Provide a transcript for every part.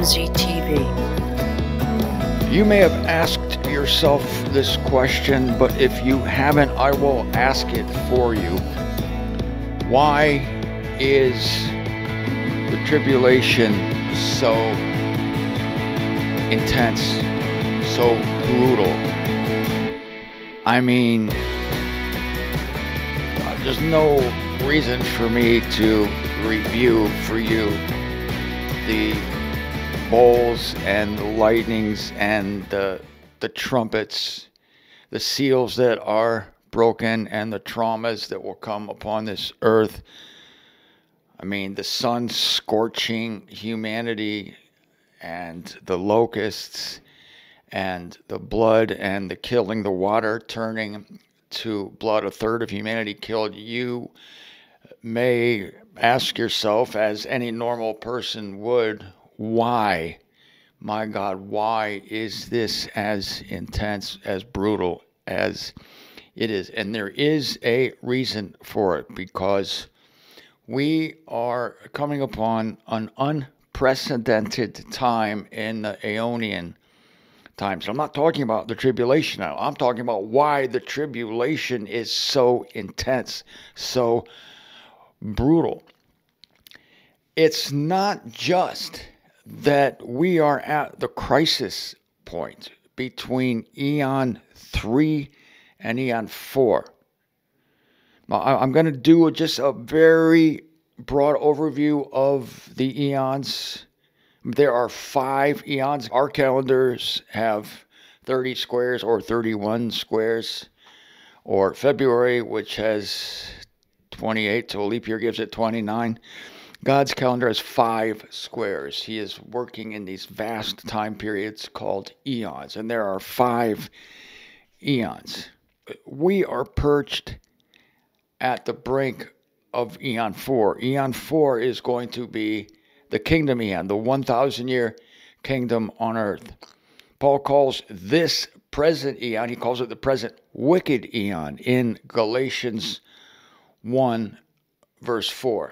MZTV. You may have asked yourself this question, but if you haven't, I will ask it for you. Why is the tribulation so intense, so brutal? I mean, there's no reason for me to review for you the bowls and the lightnings and the trumpets, the seals that are broken and the traumas that will come upon this earth. I mean, the sun scorching humanity and the locusts and the blood and the killing, the water turning to blood, a third of humanity killed. You may ask yourself, as any normal person would, why? My God, why is this as intense, as brutal as it is? And there is a reason for it, because we are coming upon an unprecedented time in the Aeonian times. I'm not talking about the tribulation now. I'm talking about why the tribulation is so intense, so brutal. It's not just that we are at the crisis point between Eon 3 and Eon 4. Now, I'm going to do just a very broad overview of the eons. There are 5 eons. Our calendars have 30 squares or 31 squares, or February, which has 28, so a leap year gives it 29. God's calendar has 5 squares. He is working in these vast time periods called eons, and there are 5 eons. We are perched at the brink of Eon 4. Eon 4 is going to be the kingdom eon, the 1,000-year kingdom on earth. Paul calls this present eon, he calls it the present wicked eon in Galatians 1, verse 4.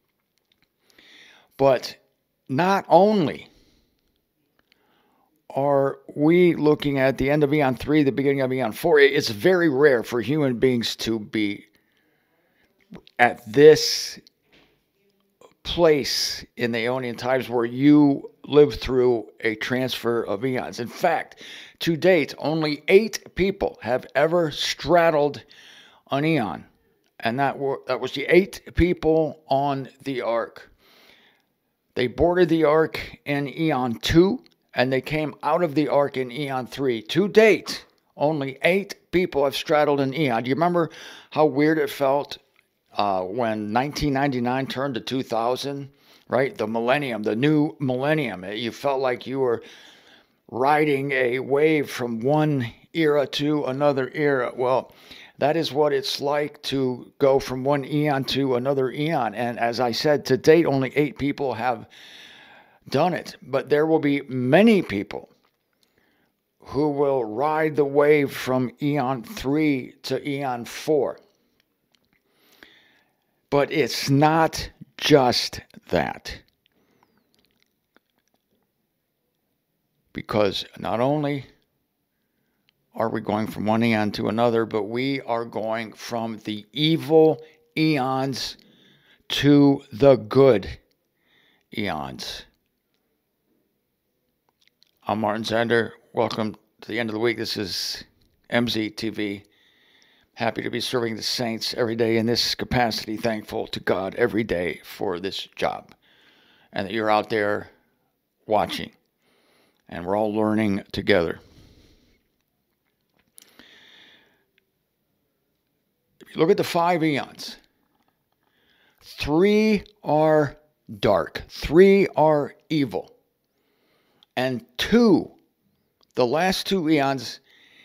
But not only are we looking at the end of Eon 3, the beginning of Eon 4, it's very rare for human beings to be at this place in the Aeonian times where you live through a transfer of eons. In fact, to date, only 8 people have ever straddled an eon, and that was the 8 people on the ark. They boarded the ark in Eon 2, and they came out of the ark in Eon 3. To date, only 8 people have straddled an eon. Do you remember how weird it felt when 1999 turned to 2000, right? The millennium, the new millennium. You felt like you were riding a wave from one era to another era. Well, that is what it's like to go from one eon to another eon. And as I said, to date, only 8 people have done it. But there will be many people who will ride the wave from Eon 3 to Eon 4. But it's not just that. Because not only are we going from one eon to another, but we are going from the evil eons to the good eons. I'm Martin Zander. Welcome to the end of the week. This is MZTV. Happy to be serving the saints every day in this capacity. Thankful to God every day for this job. And that you're out there watching. And we're all learning together. If you look at the 5 eons, 3 are dark, 3 are evil, and 2, the last 2 eons,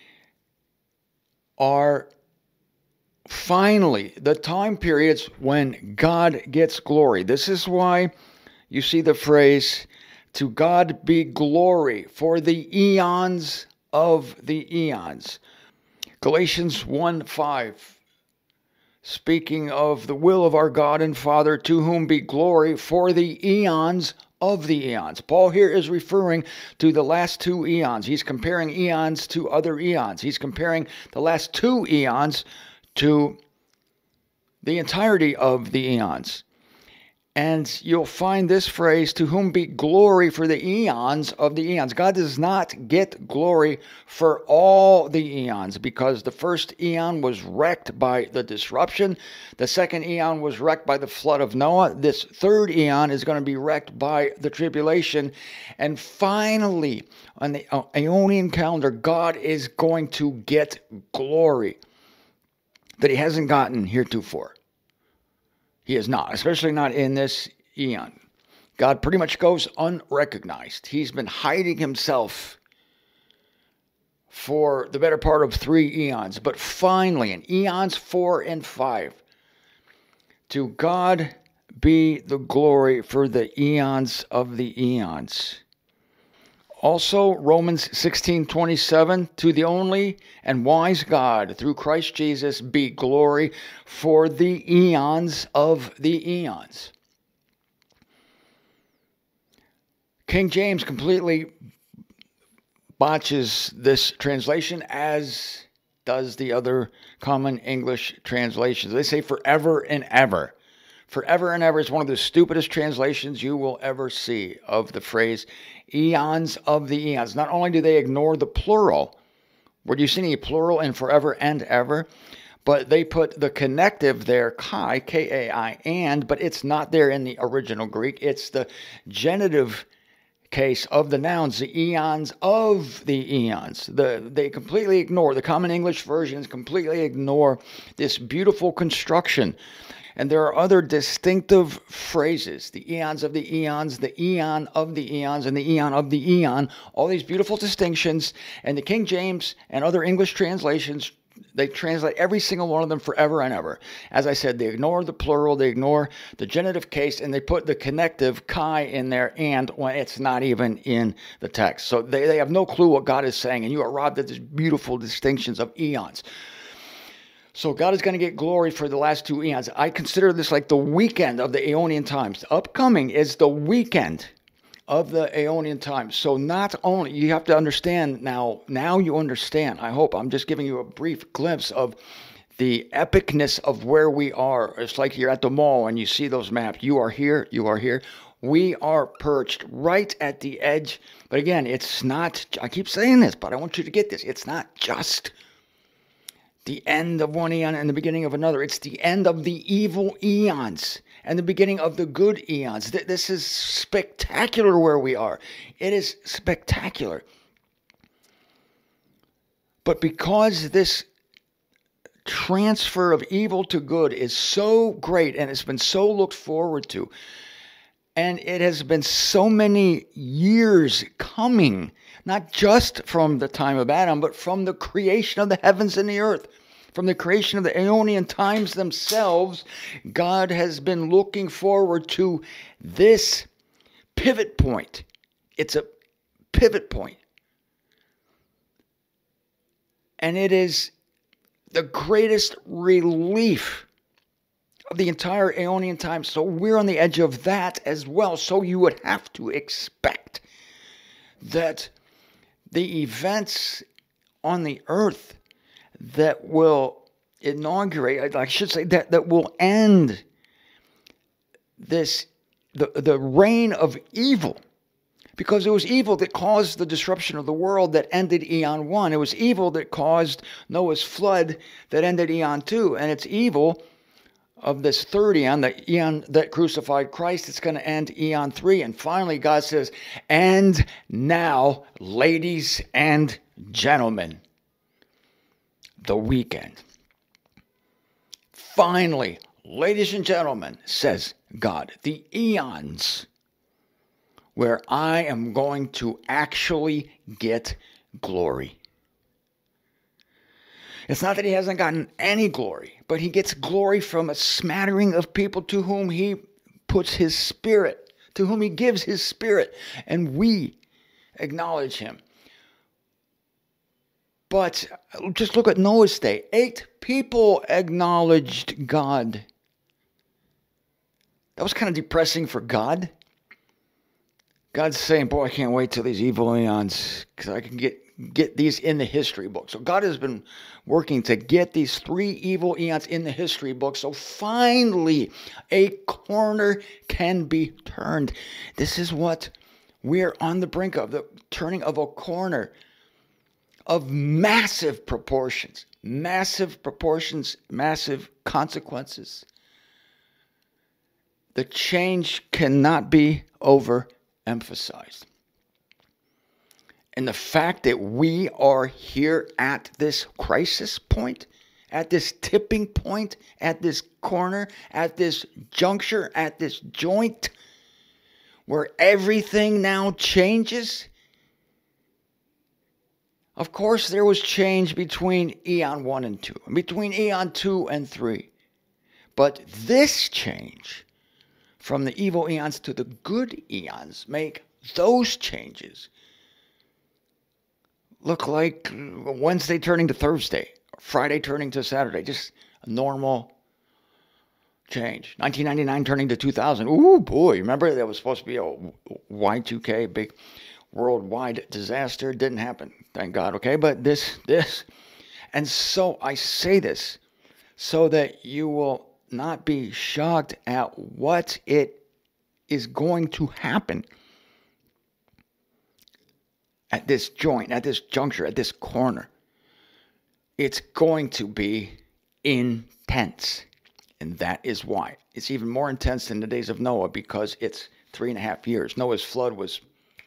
are finally the time periods when God gets glory. This is why you see the phrase, "To God be glory for the eons of the eons." Galatians 1:5. Speaking of the will of our God and Father, to whom be glory for the eons of the eons. Paul here is referring to the last two eons. He's comparing eons to other eons. He's comparing the last two eons to the entirety of the eons. And you'll find this phrase, to whom be glory for the eons of the eons. God does not get glory for all the eons, because the first eon was wrecked by the disruption. The second eon was wrecked by the flood of Noah. This third eon is going to be wrecked by the tribulation. And finally, on the Aeonian calendar, God is going to get glory that he hasn't gotten heretofore. He is not, especially not in this eon. God pretty much goes unrecognized. He's been hiding himself for the better part of 3 eons. But finally, in eons 4 and 5, to God be the glory for the eons of the eons. Also, Romans 16:27, to the only and wise God, through Christ Jesus, be glory for the eons of the eons. King James completely botches this translation, as does the other common English translations. They say forever and ever. Forever and ever is one of the stupidest translations you will ever see of the phrase eons of the eons. Not only do they ignore the plural, where do you see any plural in forever and ever, but they put the connective there, kai, K-A-I, and, but it's not there in the original Greek. It's the genitive case of the nouns, the eons of the eons. They completely ignore, the common English versions completely ignore this beautiful construction. And there are other distinctive phrases, the eons of the eons, the eon of the eons, and the eon of the eon, all these beautiful distinctions. And the King James and other English translations, they translate every single one of them forever and ever. As I said, they ignore the plural, they ignore the genitive case, and they put the connective kai in there, and when it's not even in the text. So they have no clue what God is saying, and you are robbed of these beautiful distinctions of eons. So God is going to get glory for the last 2 eons. I consider this like the weekend of the Aeonian times. Upcoming is the weekend of the Aeonian times. So not only, you have to understand now you understand, I hope. I'm just giving you a brief glimpse of the epicness of where we are. It's like you're at the mall and you see those maps. You are here, you are here. We are perched right at the edge. But again, it's not, I keep saying this, but I want you to get this. It's not just the end of one eon and the beginning of another. It's the end of the evil eons and the beginning of the good eons. This is spectacular where we are. It is spectacular. But because this transfer of evil to good is so great and it's been so looked forward to, and it has been so many years coming, not just from the time of Adam, but from the creation of the heavens and the earth, from the creation of the Aeonian times themselves, God has been looking forward to this pivot point. It's a pivot point. And it is the greatest relief of the entire Aeonian time. So we're on the edge of that as well. So you would have to expect that the events on the earth that will inaugurate, I should say, that will end this, the reign of evil. Because it was evil that caused the disruption of the world that ended Eon 1. It was evil that caused Noah's flood that ended Eon 2. And it's evil of this third eon, the eon that crucified Christ, it's going to end Eon 3. And finally, God says, and now, ladies and gentlemen, the weekend. Finally, ladies and gentlemen, says God, the eons where I am going to actually get glory. It's not that he hasn't gotten any glory, but he gets glory from a smattering of people to whom he puts his spirit, to whom he gives his spirit, and we acknowledge him. But just look at Noah's day. 8 people acknowledged God. That was kind of depressing for God. God's saying, boy, I can't wait till these evil eons, because I can get these in the history book. So God has been working to get these 3 evil eons in the history book. So finally, a corner can be turned. This is what we're on the brink of, the turning of a corner of massive proportions, massive consequences. The change cannot be overemphasized. And the fact that we are here at this crisis point, at this tipping point, at this corner, at this juncture, at this joint, where everything now changes. Of course, there was change between Eon 1 and 2, between Eon 2 and 3. But this change from the evil eons to the good eons make those changes look like Wednesday turning to Thursday, Friday turning to Saturday, just a normal change. 1999 turning to 2000. Ooh, boy, remember that was supposed to be a Y2K, big worldwide disaster. Didn't happen, thank God, okay? But this, and so I say this so that you will not be shocked at what it is going to happen at this joint, at this juncture, at this corner. It's going to be intense. And that is why. It's even more intense than the days of Noah, because it's 3.5 years. Noah's flood was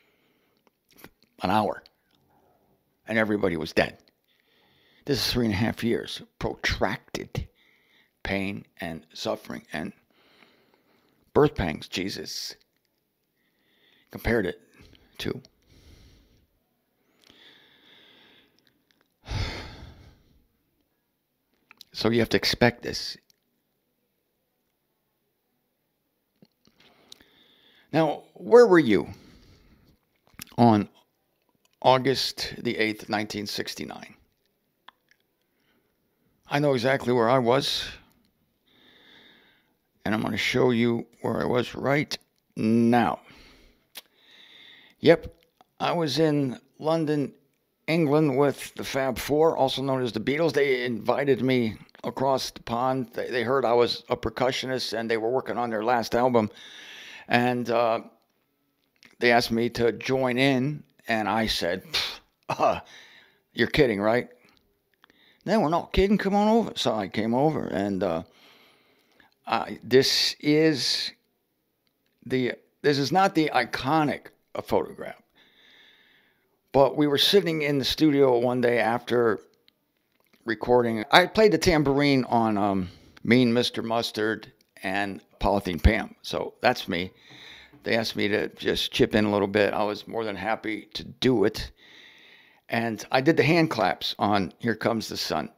an hour, and everybody was dead. This is 3.5 years. Protracted pain and suffering and birth pangs, Jesus compared it to. So you have to expect this. Now, where were you on August the 8th, 1969? I know exactly where I was, and I'm going to show you where I was right now. Yep, I was in London, England with the Fab Four, also known as the Beatles. They invited me across the pond. They heard I was a percussionist, and they were working on their last album. And they asked me to join in, and I said, you're kidding, right? No, we're not kidding. Come on over. So I came over, and this is not the iconic photograph, but we were sitting in the studio one day after recording. I played the tambourine on Mean Mr. Mustard and Polythene Pam. So that's me. They asked me to just chip in a little bit. I was more than happy to do it. And I did the hand claps on Here Comes the Sun.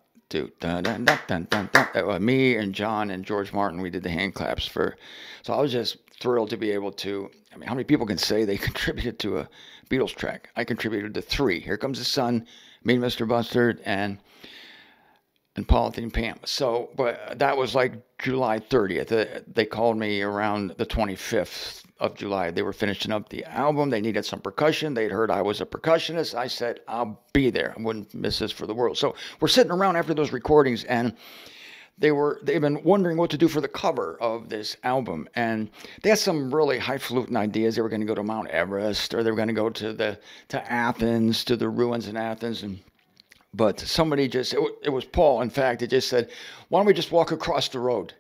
Me and John and George Martin, we did the hand claps for. So I was just thrilled to be able to. I mean, how many people can say they contributed to a Beatles track? I contributed to 3. Here Comes the Sun, Mean Mr. Mustard, and Polythene Pam. So, but that was like July 30th. They called me around the 25th of July. They were finishing up the album. They needed some percussion. They'd heard I was a percussionist. I said, I'll be there. I wouldn't miss this for the world. So we're sitting around after those recordings, and they've been wondering what to do for the cover of this album. And they had some really highfalutin ideas. They were going to go to Mount Everest, or they were going to go to Athens, to the ruins in Athens, but somebody it was Paul, in fact, it just said, why don't we just walk across the road?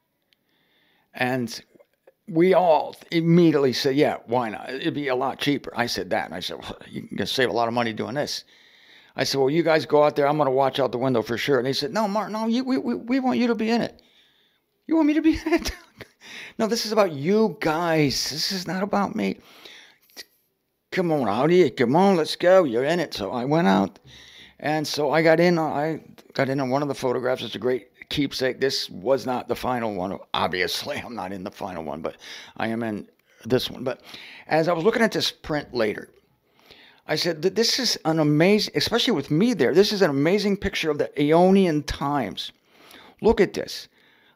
And we all immediately said, yeah, why not? It'd be a lot cheaper. I said that. And I said, well, you can save a lot of money doing this. I said, well, you guys go out there. I'm going to watch out the window for sure. And he said, no, Mark, no, we want you to be in it. You want me to be in it? No, this is about you guys. This is not about me. Come on, Audi. Come on, let's go. You're in it. So I went out. And so I got in on one of the photographs. It's a great keepsake. This was not the final one. Obviously, I'm not in the final one, but I am in this one. But as I was looking at this print later, I said that this is an amazing, especially with me there, this is an amazing picture of the Aeonian times. Look at this.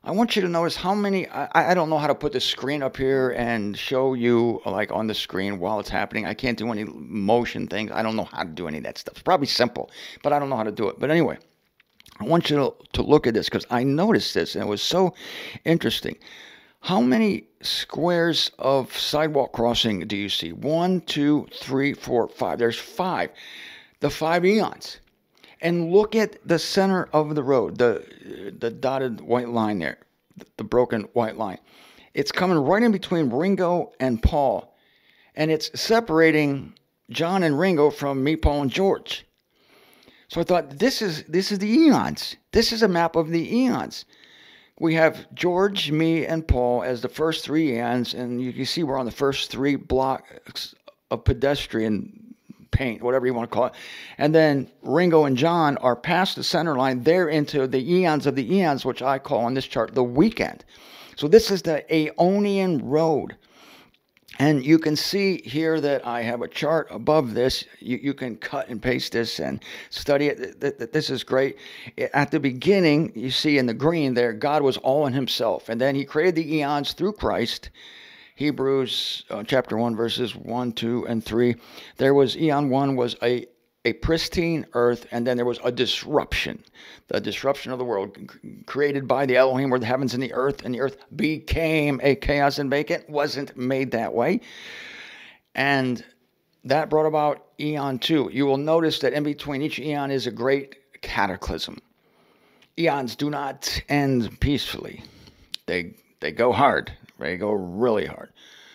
I want you to notice how many, I don't know how to put the screen up here and show you like on the screen while it's happening. I can't do any motion things. I don't know how to do any of that stuff. It's probably simple, but I don't know how to do it. But anyway, I want you to look at this because I noticed this and it was so interesting. How many squares of sidewalk crossing do you see? 1, 2, 3, 4, 5. There's 5. The 5 eons. And look at the center of the road, the dotted white line there, the broken white line. It's coming right in between Ringo and Paul. And it's separating John and Ringo from me, Paul, and George. So I thought, this is the eons. This is a map of the eons. We have George, me, and Paul as the first 3 eons. And you can see we're on the first 3 blocks of pedestrian paint, whatever you want to call it. And then Ringo and John are past the center line. They're into the eons of the eons, which I call on this chart the weekend. So this is the Aeonian Road. And you can see here that I have a chart above this. You can cut and paste this and study it. This is great. At the beginning, you see in the green there, God was all in himself. And then he created the eons through Christ. Hebrews chapter 1, verses 1, 2, and 3. There was, Eon 1 was a pristine earth, and then there was a disruption. The disruption of the world created by the Elohim were the heavens and the earth became a chaos and vacant. Wasn't made that way. And that brought about Eon 2. You will notice that in between each eon is a great cataclysm. Eons do not end peacefully. They go hard. They go really hard.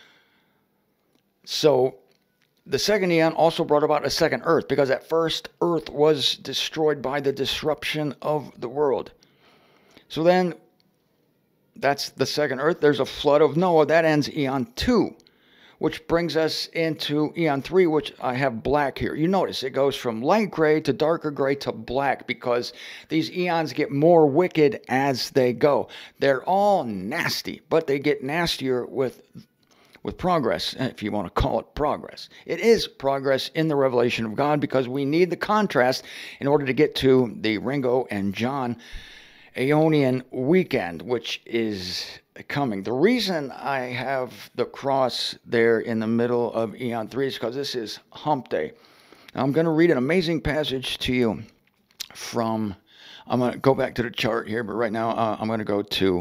So the second eon also brought about a second earth, because at first earth was destroyed by the disruption of the world. So then that's the second earth. There's a flood of Noah. That ends Eon 2, which brings us into Eon 3, which I have black here. You notice it goes from light gray to darker gray to black because these eons get more wicked as they go. They're all nasty, but they get nastier with progress, if you want to call it progress. It is progress in the revelation of God because we need the contrast in order to get to the Ringo and John Aeonian weekend, which is coming. The reason I have the cross there in the middle of Eon 3 is because this is Hump Day. Now, I'm going to read an amazing passage to you from, I'm going to go back to the chart here, but right now I'm going to go to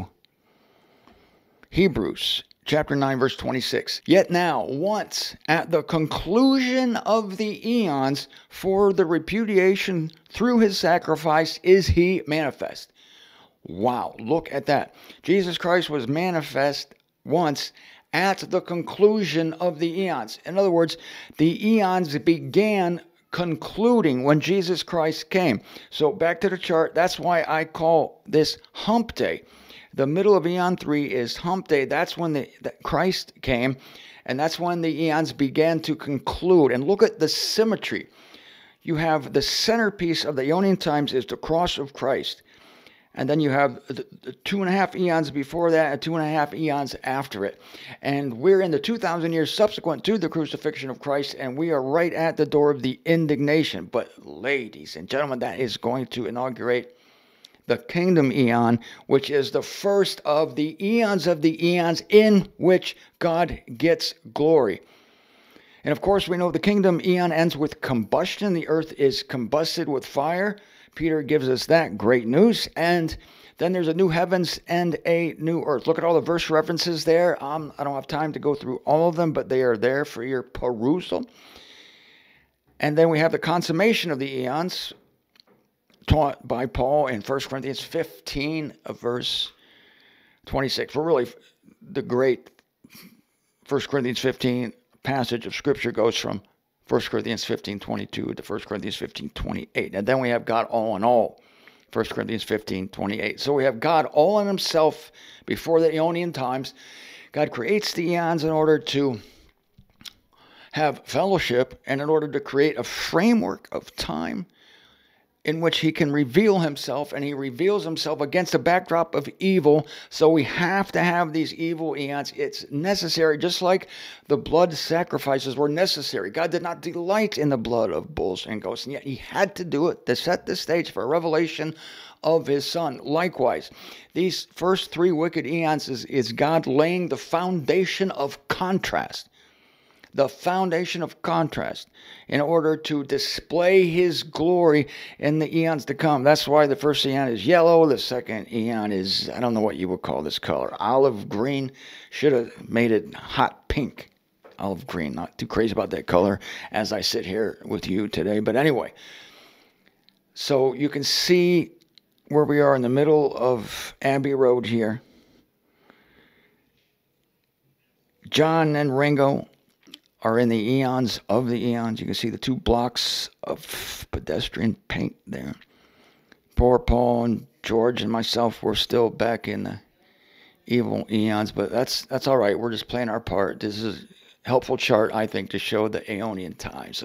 Hebrews chapter 9, verse 26. Yet now, once at the conclusion of the eons, for the repudiation through his sacrifice is he manifest. Wow, look at that. Jesus Christ was manifest once at the conclusion of the eons. In other words, the eons began concluding when Jesus Christ came. So back to the chart. That's why I call this Hump Day. The middle of Eon 3 is Hump Day. That's when Christ came, and that's when the eons began to conclude. And look at the symmetry. You have the centerpiece of the Aeonian times is the cross of Christ. And then you have the 2.5 eons before that and 2.5 eons after it. And we're in the 2,000 years subsequent to the crucifixion of Christ, and we are right at the door of the indignation. But ladies and gentlemen, that is going to inaugurate the kingdom eon, which is the first of the eons in which God gets glory. And of course, we know the kingdom eon ends with combustion. The earth is combusted with fire. Peter gives us that great news. And then there's a new heavens and a new earth. Look at all the verse references there. I don't have time to go through all of them, but they are there for your perusal. And then we have the consummation of the eons, taught by Paul in 1 Corinthians 15, verse 26. We're really, the great 1 Corinthians 15 passage of Scripture goes from 1 Corinthians 15:22 to 1 Corinthians 15:28. And then we have God all in all, 1 Corinthians 15:28. So we have God all in himself before the Aeonian times. God creates the eons in order to have fellowship and in order to create a framework of time in which he can reveal himself, and he reveals himself against a backdrop of evil. So we have to have these evil eons. It's necessary, just like the blood sacrifices were necessary. God did not delight in the blood of bulls and goats, and yet he had to do it to set the stage for a revelation of his son. Likewise, these first three wicked eons is God laying the foundation of contrast. The foundation of contrast in order to display his glory in the eons to come. That's why the first eon is yellow. The second eon is, I don't know what you would call this color, olive green. Should have made it hot pink. Olive green. Not too crazy about that color as I sit here with you today. But anyway, so you can see where we are in the middle of Abbey Road here. John and Ringo are in the eons of the eons. You can see the 2 blocks of pedestrian paint there. Poor Paul and George and myself were still back in the evil eons, but that's all right. We're just playing our part. This is a helpful chart, I think, to show the Aeonian times.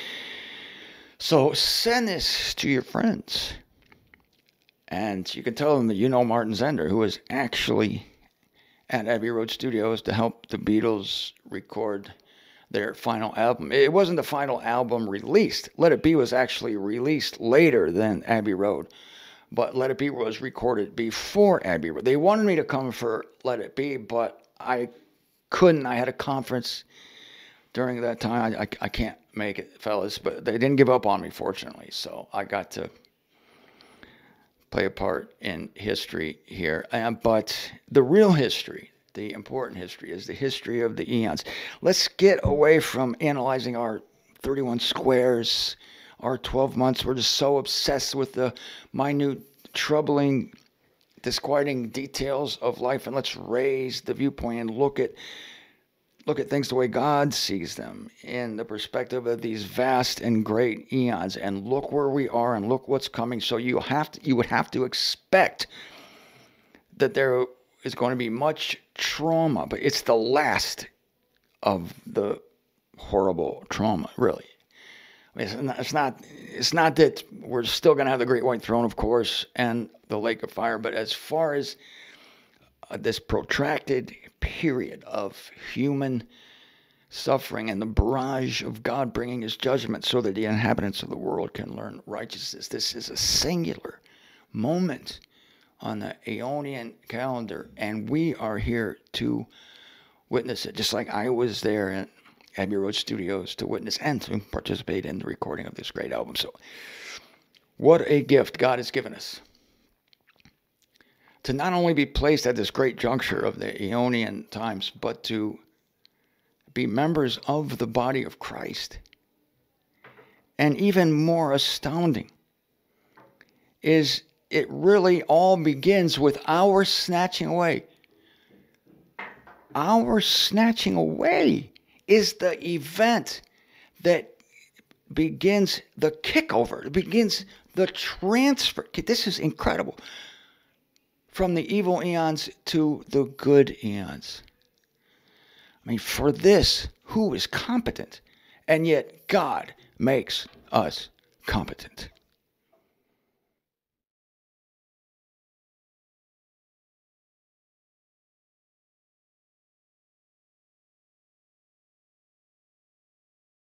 So send this to your friends. And you can tell them that you know Martin Zender, who is actually at Abbey Road Studios to help the Beatles record their final album. It wasn't the final album released. Let It Be was actually released later than Abbey Road. But Let It Be was recorded before Abbey Road. They wanted me to come for Let It Be, but I couldn't. I had a conference during that time. I can't make it, fellas. But they didn't give up on me, fortunately. So I got to play a part in history here. But the real history, the important history, is the history of the eons. Let's get away from analyzing our 31 squares, our 12 months. We're just so obsessed with the minute, troubling, disquieting details of life, and let's raise the viewpoint and look at things the way God sees them, in the perspective of these vast and great eons. And look where we are, and look what's coming. So you would have to expect that there is going to be much trauma, but it's the last of the horrible trauma, really. I mean, it's not that we're still going to have the Great White Throne, of course, and the Lake of Fire, but as far as this protracted period of human suffering and the barrage of God bringing his judgment so that the inhabitants of the world can learn righteousness, this is a singular moment on the Aeonian calendar, and we are here to witness it, just like I was there at Abbey Road Studios to witness and to participate in the recording of this great album. So what a gift God has given us to not only be placed at this great juncture of the Aeonian times, but to be members of the body of Christ. And even more astounding is it really all begins with our snatching away. Our snatching away is the event that begins the kickover. It begins the transfer. This is incredible. From the evil eons to the good eons. I mean, for this, who is competent? And yet God makes us competent.